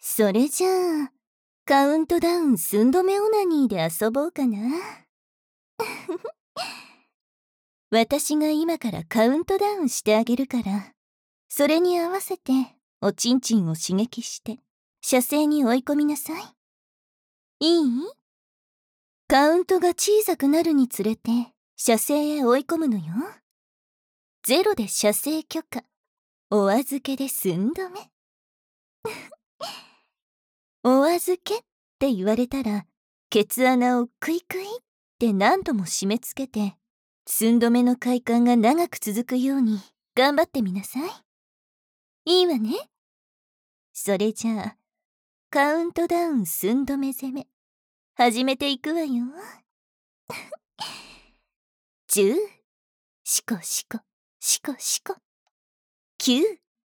それじゃあ、カウントダウン寸止めオナニーで遊ぼうかな。私が今からカウントダウンしてあげるから、それに合わせておちんちんを刺激して、射精に追い込みなさい。いい？カウントが小さくなるにつれて、射精へ追い込むのよ。0で射精許可、お預けで寸止め。お預けって言われたら、ケツ穴をクイクイって何度も締め付けて、寸止めの快感が長く続くように頑張ってみなさい。いいわね。それじゃあ、カウントダウン寸止め攻め、始めていくわよ。10、シコシコ、シコシコ。9、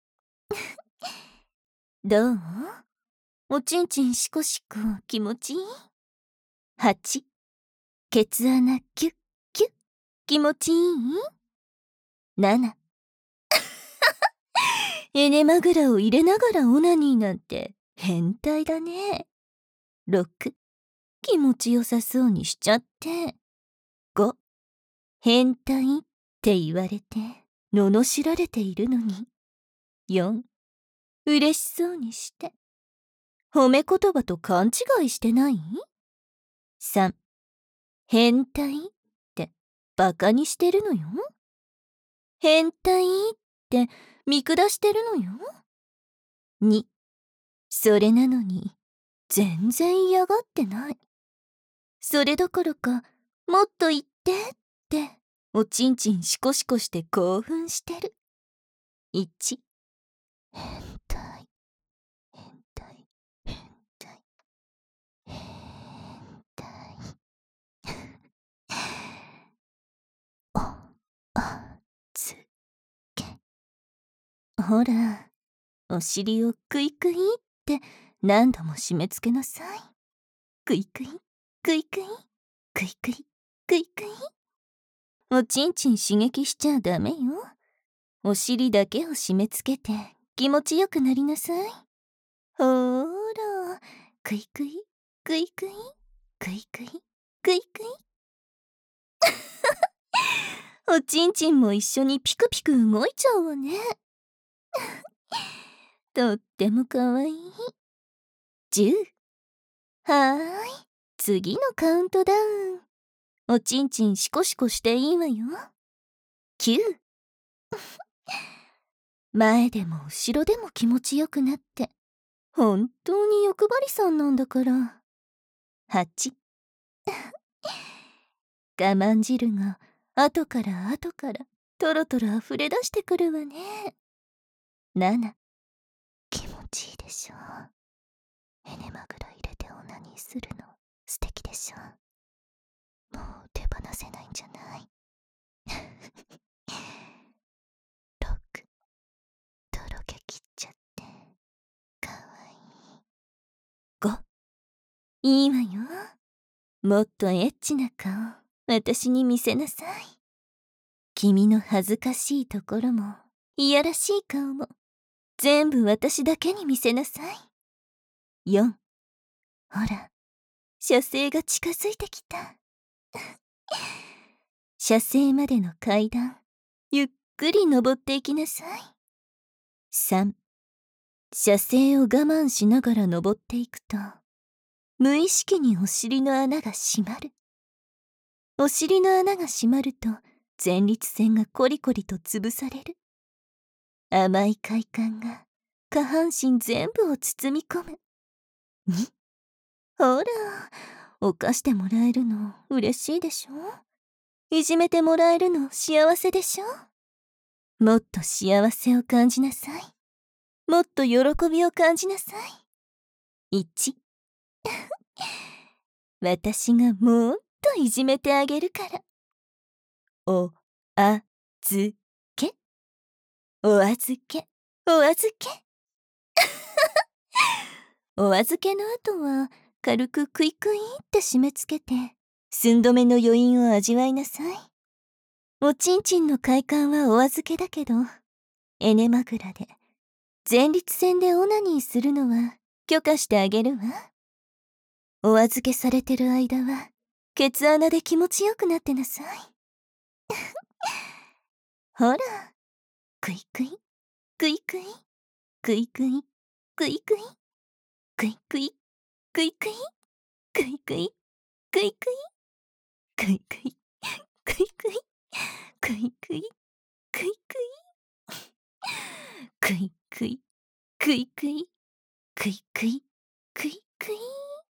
どう？おちんちんシコシコ気持ちいい？ 8、ケツ穴キュッキュッ気持ちいい？ 7、エネマグラを入れながらオナニーなんて変態だね。6、気持ちよさそうにしちゃって。5、変態って言われて罵られているのに。4、嬉しそうにして。褒め言葉と勘違いしてない？ 3、変態ってバカにしてるのよ。変態って見下してるのよ。2、それなのに全然嫌がってない。それどころか、もっと言ってって、おちんちんシコシコして興奮してる。1、変態、変態、変態、変態。お、あ、つ、け。ほら、お尻をクイクイって何度も締め付けなさい。クイクイ、クイクイ、クイクイ、クイクイ。おちんちん刺激しちゃダメよ。お尻だけを締め付けて気持ちよくなりなさい。ほーら、クイクイ、クイクイ、クイクイ、クイクイ。おちんちんも一緒にピクピク動いちゃうわね。とってもかわいい。10、はーい、次のカウントダウン。おちんちんシコシコしていいわよ。9、前でも後ろでも気持ちよくなって、本当に欲張りさんなんだから。8、我慢汁が後から後からトロトロ溢れ出してくるわね。7、気持ちいいでしょ。エネマグラ入れてオナニーするの素敵でしょ。もう手放せないんじゃない？ 6、とろけきっちゃってかわいい。5、いいわよ。もっとエッチな顔私に見せなさい。君の恥ずかしいところもいやらしい顔も全部私だけに見せなさい。4、ほら、射精が近づいてきた。射精までの階段ゆっくり登っていきなさい。3、射精を我慢しながら登っていくと無意識にお尻の穴が閉まる。お尻の穴が閉まると前立腺がコリコリと潰される。甘い快感が下半身全部を包み込む。2、ほら、犯してもらえるの嬉しいでしょ？いじめてもらえるの幸せでしょ？もっと幸せを感じなさい。もっと喜びを感じなさい。1、私がもっといじめてあげるから。お、あ、ずけ。お預け、お預け。お預けの後は軽くクイクイって締め付けて寸止めの余韻を味わいなさい。おちんちんの快感はお預けだけど、エネマグラで前立腺でオナニーするのは許可してあげるわ。お預けされてる間は、ケツ穴で気持ちよくなってなさい。ほら、クイクイ、クイクイ、クイクイ、クイクイ、クイクイ、クイクイ、クイクイ、クイクイ、クイクイ、クイクイ、クイクイ、クイクイ、クイクイ、クイクイ、クイクイ、クイクイ。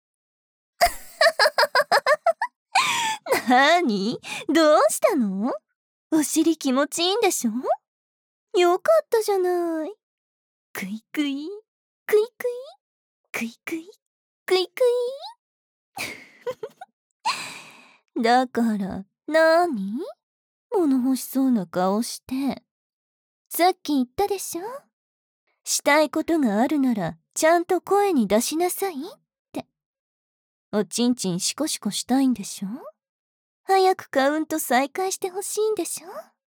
なーに？どうしたの？お尻気持ちいいんでしょ？よかったじゃない。クイクイ、クイクイ、クイクイ、クイクイ。だからなーに？物欲しそうな顔して。さっき言ったでしょ？したいことがあるならちゃんと声に出しなさいって。おちんちんシコシコしたいんでしょ？早くカウント再開してほしいんでしょ？